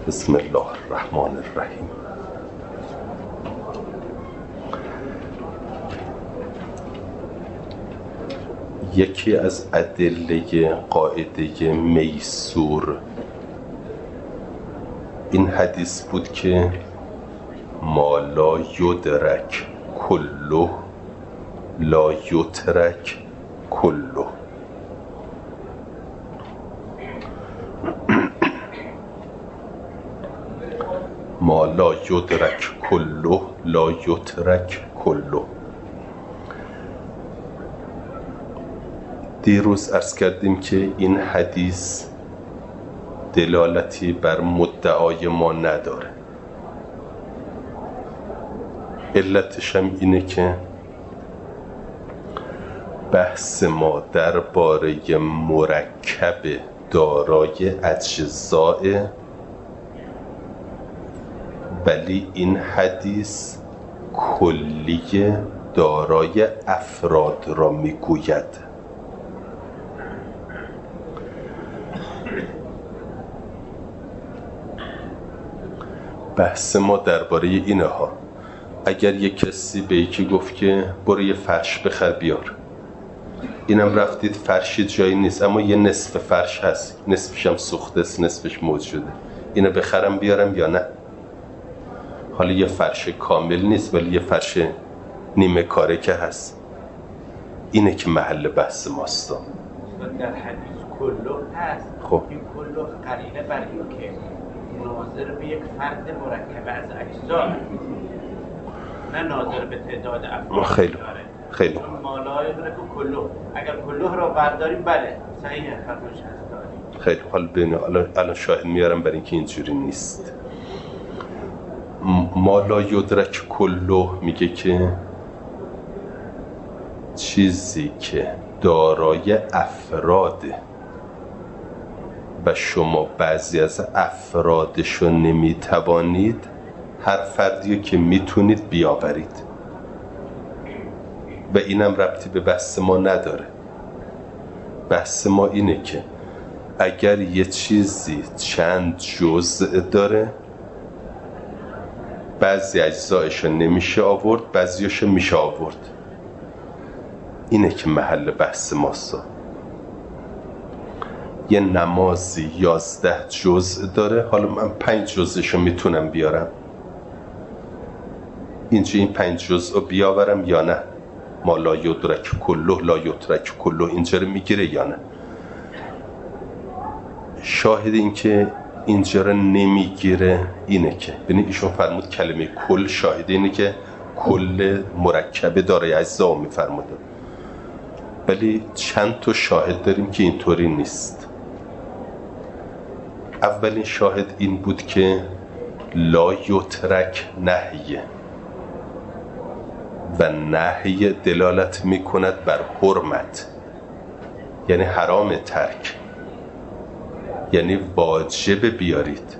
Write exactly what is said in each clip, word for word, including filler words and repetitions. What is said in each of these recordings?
بسم الله الرحمن الرحیم. یکی از ادله قاعده میسور این حدیث بود که ما لا یدرک کله لا یترک کله. ما لا یدرک کله لا یترک کله. دیروز عرض کردیم که این حدیث دلالتی بر مدعای ما نداره. علتش هم اینه که بحث ما درباره مرکب دارای اجزاء، ولی این حدیث کلی دارای افراد را میگوید. بحث ما درباره اینه ها. اگر یک کسی به یکی گفت که برو یه فرش بخر بیار، اینم رفتید فرشی جایی نیست اما یه نصف فرش هست، نصفش هم سوخته است نصفش موجوده، اینو بخرم بیارم یا نه؟ حالا یه فرش کامل نیست ولی یه فرش نیمه کاره که هست. اینه که محل بحث ماست. در حدیث کلو هست. خب این کلو قرینه بر این که ناظر به یک فرد مرکب از اجزا، نه ناظر به تعداد افراد. خیلی خیلی چون مالای داره که کلو، اگر کلو رو برداریم بله صحیحه فرمایش هست داریم. خیلی حال ببینید الان الان شاهد میارم برای اینکه اینجوری نیست. ما لا یدرک کله میگه که چیزی که دارای افراده و شما بعضی از افرادشو نمیتوانید، هر فردیو که میتونید بیاورید. و اینم ربطی به بحث ما نداره. بحث ما اینه که اگر یه چیزی چند جزء داره، بعضی اجزایشو نمیشه آورد، بعضیشو میشه آورد. اینه که محل بحث ماست. یه نمازی یازده جزء داره، حالا من پنج جزءشو میتونم بیارم، اینجا این پنج جزء رو بیاورم یا نه؟ ما لا یدرک کله لا یترک کله اینجا رو میگیره یا نه؟ شاهد این که اینجا رو نمیگیره اینه که ببینید ایشون فرمود کلمه کل، شاهد اینه که کل مرکب دارای اجزا میفرموده، ولی چند تا شاهد داریم که اینطوری نیست. اولین شاهد این بود که لا یترک نهیه و نهی دلالت میکند بر حرمت، یعنی حرام ترک، یعنی واجب بیارید،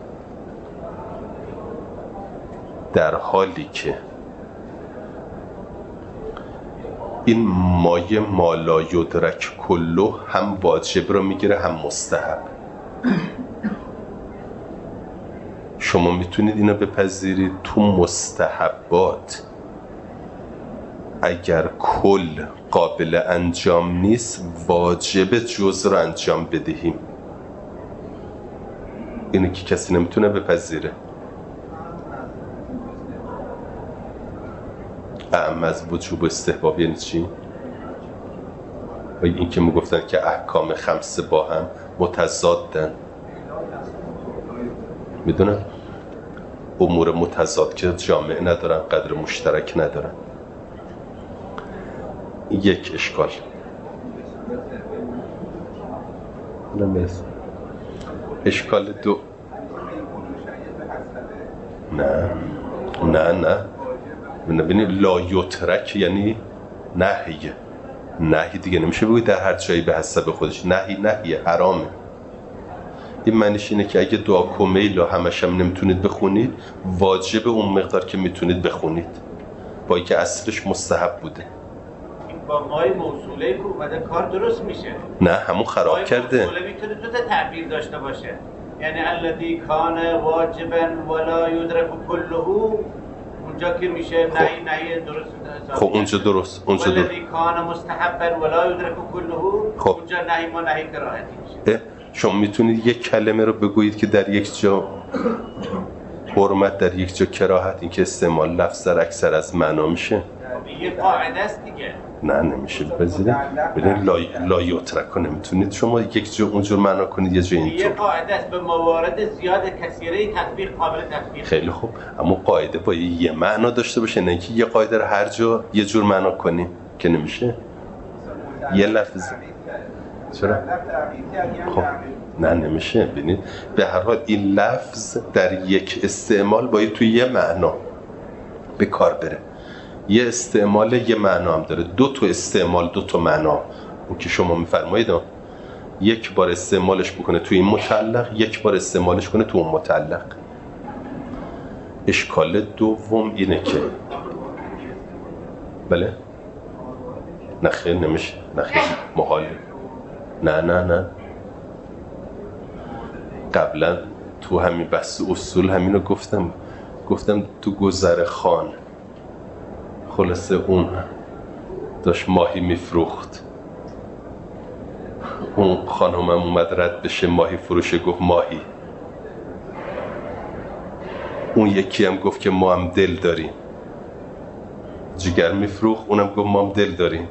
در حالی که این مایه ما لا یدرک کله هم واجب رو میگیره هم مستحب. شما میتونید اینو بپذیرید تو مستحبات اگر کل قابل انجام نیست واجب جزء رو انجام بدهیم. اینو که کسی نمیتونه بپذیره. اعم از وجوب و استحباب یعنی چی؟ و این که میگفتن که احکام خمسه با هم متضادن. میدونن امور متضاد که جامعه ندارن، قدر مشترک ندارن. یک اشکال. اشکال دو، نه نه نه ببینید لا یترک یعنی نهیه. نهی دیگه نمیشه بگید در هر جایی به حسب خودش. نهی نهیه، حرامه. این معنیش اینه که اگه دعا کمیل و همش هم نمیتونید بخونید، واجب اون مقدار که میتونید بخونید، با اینکه اصلش مستحب بوده. با مای موصوله که اومده کار درست میشه. نه همون خراب کرده. مای موصوله میتونه دو تا تعبیر داشته باشه. یعنی الذی کان واجبا ولا یدرک کله، اونجا که میشه خب. نهی نهی درست. خب اونجا درست، اونجا درست. الذی کان مستحبا ولا یدرک کله، خب. اونجا نهی ما نهی کراهتی میشه. شما میتونید یک کلمه رو بگویید که در یک جا حرمت، در یک جا کراهت، این که استعمال لفظ در اکثر از معنا میشه. یه قاعده است دیگه. نه نمیشه. بذارید ببینید لا لا یترک نمیتونید شما یک جا اونجور معنا کنید یه جا اینطور. یه قاعده است به موارد زیاد کثیره تطبیق قابل تطبیق. خیلی خوب، اما قاعده باید یه معنا داشته باشه، نه اینکه یه قاعده رو هر جا یه جور معنا کنیم که نمیشه. یه لفظ چرا؟ خب نه نمیشه. ببینید به هر حال این لفظ در یک استعمال باید توی یه معنا به کار بره. یه استعمال یه معنا هم داره، دو تا استعمال دو تا معنا. اون که شما میفرمایید یک بار استعمالش بکنه توی این متعلق، یک بار استعمالش کنه توی اون متعلق. اشکال دوم اینه که بله نه خیلی نمیشه، نه خیلی محاله. نه نه نه قبلا تو همین بحث اصول همینو گفتم گفتم تو گذر خان خلاصه اون داشت ماهی میفروخت، اون خانومم اومد رد بشه ماهی فروشه، گفت ماهی. اون یکی هم گفت که ما هم دل داریم، جگر میفروخت، اونم گفت ما هم دل داریم.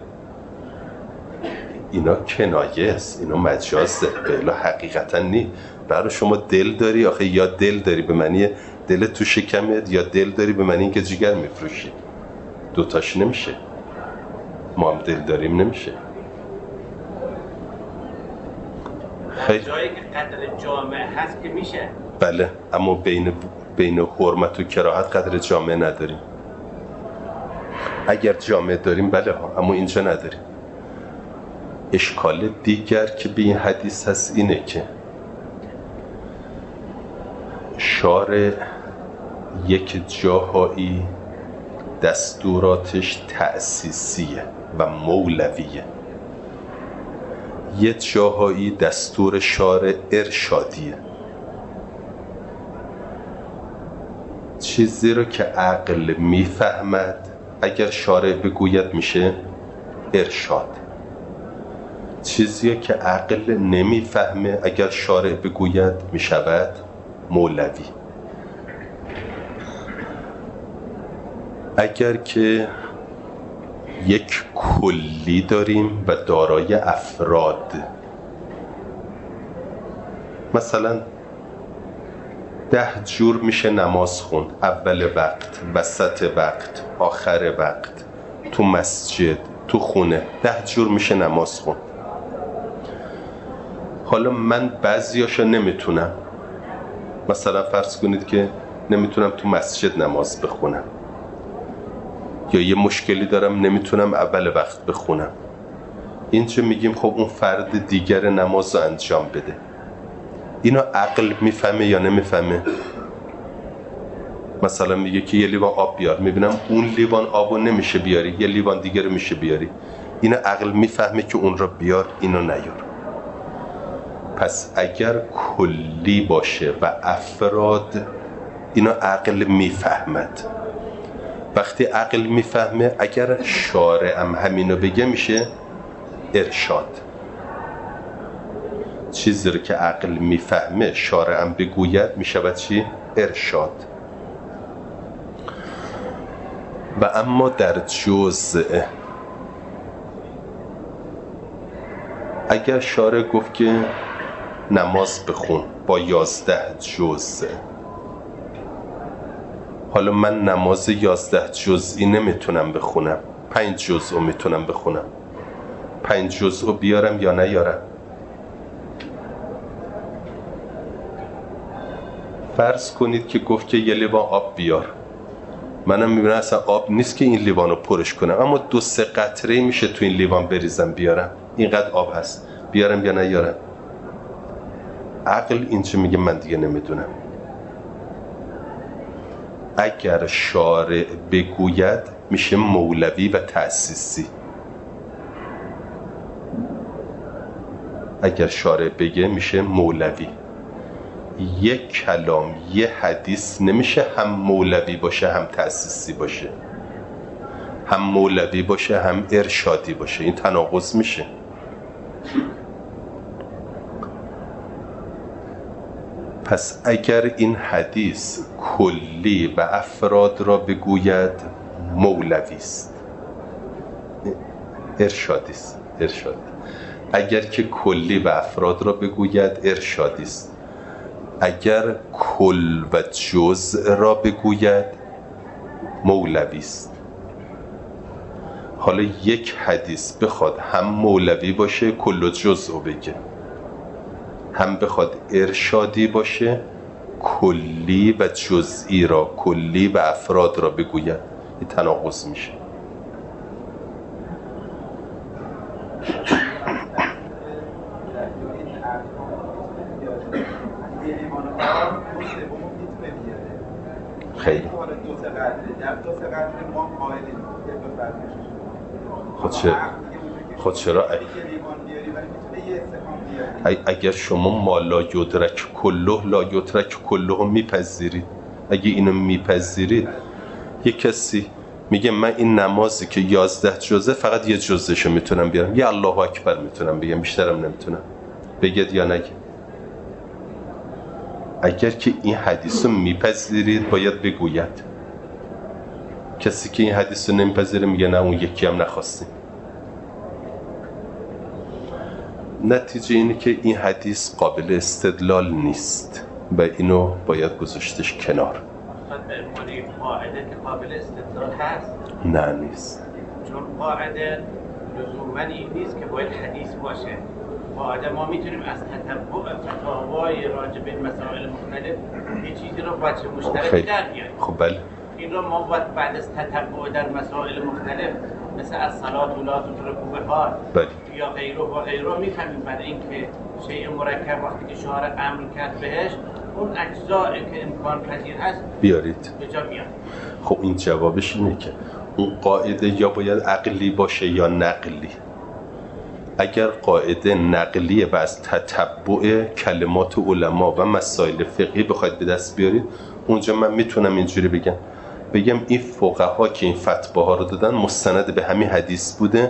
اینا کنایه است، اینا مجازه، بلا حقیقتا نی. برای شما دل داری، آخه یا دل داری به معنی دل تو شکمت، یا دل داری به معنی اینکه جگر میفروشی. دوتاش نمیشه. ما هم دل داریم نمیشه. خیلی جایی که قدر جامع هست که میشه. بله، اما بین بین حرمت و کراهت قدر جامع نداریم. اگر جامع داریم بله ها، اما اینجا نداریم. اشکال دیگر که به این حدیث هست اینه که شارع یک جاهایی دستوراتش تأسیسیه و مولویه، یه جاهایی دستور شارع ارشادیه. چیزی رو که عقل میفهمد اگر شارع بگوید میشه ارشاد، چیزی که عقل نمیفهمه اگر شارع بگوید میشود مولوی. اگر که یک کلی داریم و دارای افراد، مثلا ده جور میشه نماز خوند، اول وقت، وسط وقت، آخر وقت، تو مسجد، تو خونه، ده جور میشه نماز خوند. حالا من بعضیاشو نمیتونم، مثلا فرض کنید که نمیتونم تو مسجد نماز بخونم، یا یه مشکلی دارم نمیتونم اول وقت بخونم. اینجا میگیم خب اون فرد دیگر نماز رو انجام بده. اینو عقل میفهمه یا نمیفهمه؟ مثلا میگه که یه لیوان آب بیار، میبینم اون لیوان آبو نمیشه بیاری، یه لیوان دیگه رو میشه بیاری. اینو عقل میفهمه که اون رو بیار، اینو نیار. پس اگر کلی باشه و افراد، اینو عقل میفهمد. وقتی عقل میفهمه اگر شارع هم همینو بگه میشه ارشاد. چیزی رو که عقل میفهمه شارع هم بگوید میشود چی؟ ارشاد. و اما در جزء، اگر شارع گفت که نماز بخون با یازده جزء، حالا من نماز یازده جزئی نمیتونم بخونم، پنج جزء میتونم بخونم، پنج جزء بیارم یا نیارم؟ فرض کنید که گفت که یه لیوان آب بیار، منم میبینم اصلا آب نیست که این لیوان رو پرش کنم، اما دو سه قطره میشه تو این لیوان بریزم بیارم، اینقدر آب هست، بیارم یا نیارم؟ عقل اینچه میگه من دیگه نمیدونم. اگر شارع بگوید میشه مولوی و تأسیسی. اگر شارع بگه میشه مولوی. یک کلام یه حدیث نمیشه هم مولوی باشه هم تأسیسی باشه، هم مولوی باشه هم ارشادی باشه، این تناقض میشه. پس اگر این حدیث کلی و افراد را بگوید مولوی است، ارشادی است، ارشاد. اگر که کلی و افراد را بگوید ارشادی است. اگر کل و جزء را بگوید مولوی است. حالا یک حدیث بخواد هم مولوی باشه کل و جزء رو بگه، هم بخواد ارشادی باشه کلی و جزئی را، کلی و افراد را بگوید، این تناقض میشه. خیلی خود چه خود چرا اگر شما ما لا یدرک کله لا یدرک کله میپذیرید، اگه اینو میپذیرید، یک کسی میگه من این نمازی که یازده جزه فقط یه جزشو میتونم بیارم، یه الله اکبر میتونم بگم، بیشترم نمیتونم، بگید یا نگید؟ اگر که این حدیث رو میپذیرید باید بگوید. کسی که این حدیث رو نمیپذیره میگه نه اون یکی هم نخواستیم. نتیجه اینه که این حدیث قابل استدلال نیست و اینو باید گذاشتش کنار. قاعده که قابل استدلال هست؟ نه نیست، چون قاعده لزوما این نیست که باید حدیث باشه. قاعده ما میتونیم از تتبع فتاوای راجع به مسائل مختلف یه چیزی رو وجه مشترک در بیاریم. خب بله، این رو ما باید بعد از تتبع در مسائل مختلف مثل از صلات و لا تترکوا بها یا غیره و غیره میفهمیم. بعد اینکه شیء مرکب وقتی که شارع امر کرد بهش اون اجزایی که امکان پذیر هست بیارید به جا بیارید. خب این جوابش اینه که اون قاعده یا باید عقلی باشه یا نقلی. اگر قاعده نقلیه و از تتبع کلمات علما و مسائل فقهی بخواید به دست بیارید، اونجا من میتونم اینجوری بگم بگم این فقها که این فتواها رو دادن مستند به همین حدیث بوده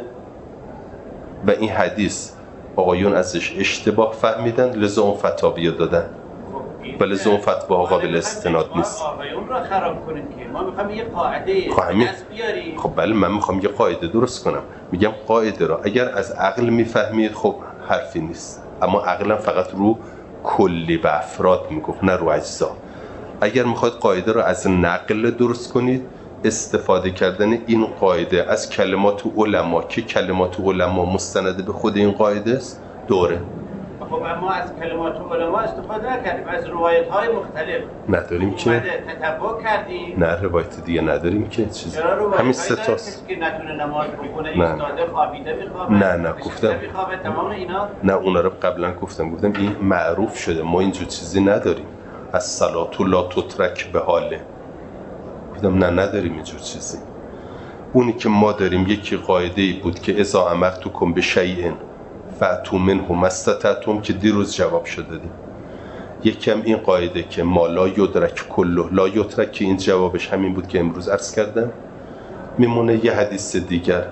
و این حدیث آقایون ازش اشتباه فهمیدن لذا اون فتاوی رو دادن و لذا اون فتواها قابل استناد نیست. آقایون رو خراب کنیم که ما میخوام یه قاعده دست بیاریم. خب بله، من میخوام یه قاعده درست کنم. میگم قاعده را اگر از عقل میفهمید خب حرفی نیست، اما عقلم فقط رو کلی و افراد میگفت نه رو اجزا. اگر میخواید قاعده را از نقل درست کنید، استفاده کردن این قاعده از کلمات علما که کلمات علما مستند به خود این قاعده است دوره. خب اما از کلمات علما استفاده نکردیم، از روایت های مختلف نداریم که تتبع کردیم. نه روایت دیگه نداریم که چیزی، همین سه تاست. کسی که نتونه نماز بخونه ایستاده خوابیده میخوابه، نه نه گفتم میخوابه، تمام اینا. نه اونا رو قبلا گفتم گفتم این معروف شده، ما اینجور چیزی نداریم. از صلات لا تترک به حاله گفتم نه نداریم اینجور چیزی. اونی که ما داریم یکی قاعده ای بود که اذا امرتکم بشیء فأتوا منه ما استطعتم که دیروز جواب شده دادیم. یکی هم این قاعده که ما لا یدرک کله لا یترک که این جوابش همین بود که امروز عرض کردم. میمونه یه حدیث دیگر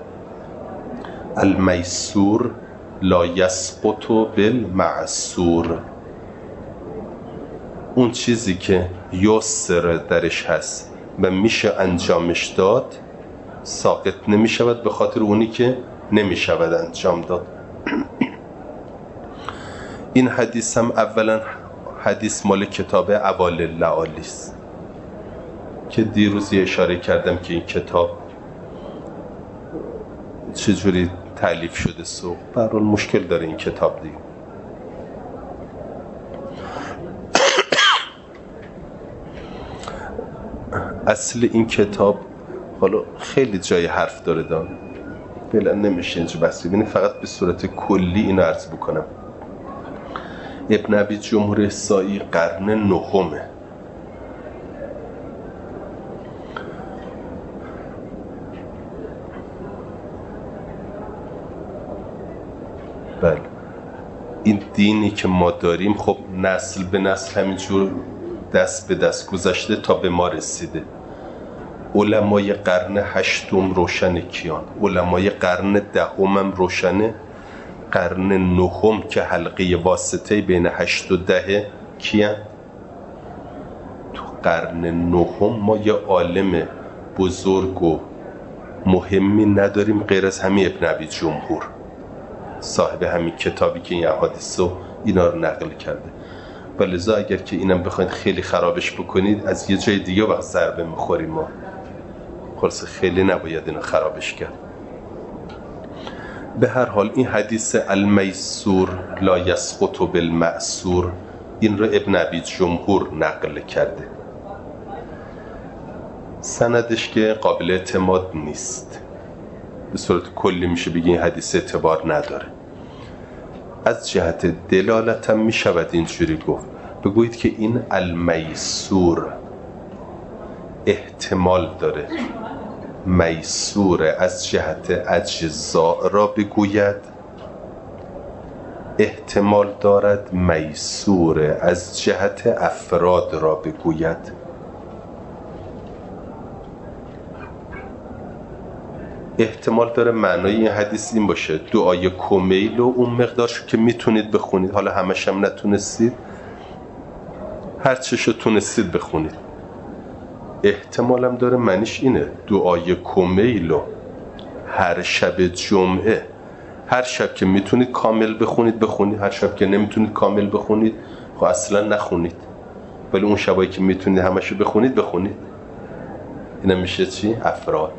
المیسور لا یسقط بالمعسور، اون چیزی که یسر درش هست و میشه انجامش داد ساقط نمیشود به خاطر اونی که نمیشود انجام داد. این حدیث هم اولا حدیث مال کتاب اوال اللعالی است که دیروز یه اشاره کردم که این کتاب چجوری تألیف شده سو به هر حال مشکل داره این کتاب دیگه. اصل این کتاب حالا خیلی جای حرف داره دان فعلا نمیشه اینجا بس ببینید، فقط به صورت کلی اینو عرض بکنم. ابن ابی جمهور سایی قرن نهمه، بله این دینی که ما داریم خب نسل به نسل همینجور دست به دست گذشته تا به ما رسیده. علمای قرن هشتم روشن کیان، علمای قرن دهم هم روشنه، قرن نهم که حلقه واسطه بین هشت و ده کیان؟ تو قرن نهم ما یه عالم بزرگ و مهمی نداریم غیر از همین ابن ابی جمهور، صاحب همین کتابی که این احادیث و اینا رو نقل کرده. و لذا اگر که اینم بخواید خیلی خرابش بکنید از یه جای دیگه وقت ضربه میخوریم. ما خلاص خیلی نباید اینو خرابش کرد. به هر حال این حدیث المیسور لا یسقط بالمأسور این رو ابن ابی جمهور نقل کرده. سندش که قابل اعتماد نیست، به صورت کلی میشه بگی این حدیث اعتبار نداره. از جهت دلالت هم میشود اینجوری گفت، بگویید که این المیسور احتمال داره میسور از جهت اجزاء را بگوید، احتمال دارد میسور از جهت افراد را بگوید. احتمال داره معنای این حدیث این باشه دعای کمیل و اون مقدارشو که میتونید بخونید، حالا همش هم نتونستید، هر چشو تونستید بخونید. احتمالم داره معنیش اینه دعای کمیل و هر شب جمعه، هر شب که میتونید کامل بخونید بخونید، هر شب که نمیتونید کامل بخونید خب اصلا نخونید، ولی اون شبایی که میتونید همشو بخونید بخونید. اینم میشه چی؟ افراد.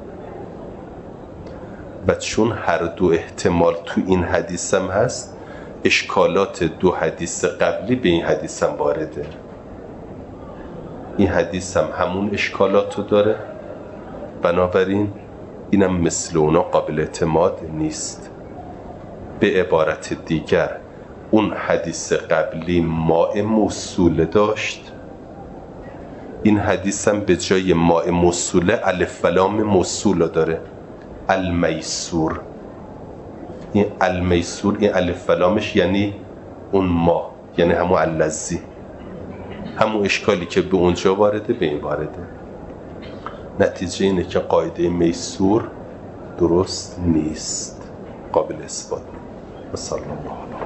و چون هر دو احتمال تو این حدیث هم هست، اشکالات دو حدیث قبلی به این حدیث هم وارده. این حدیث هم همون اشکالاتو داره، بنابراین اینم مثل اونا قابل اعتماد نیست. به عبارت دیگر اون حدیث قبلی ماء موصوله داشت، این حدیث هم به جای ماء موصوله الف و لام موصوله داره، المیسور. این المیسور این الف و لامش یعنی اون ما، یعنی همون الذی، همون اشکالی که به اونجا وارده به این وارده. نتیجه اینه که قاعده میسور درست نیست، قابل اثبات. و صلی الله علیه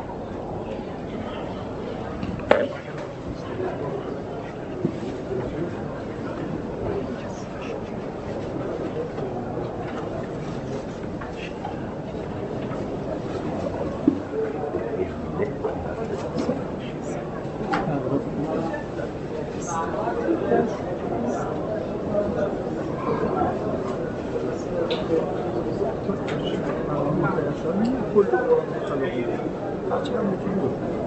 كل خلقه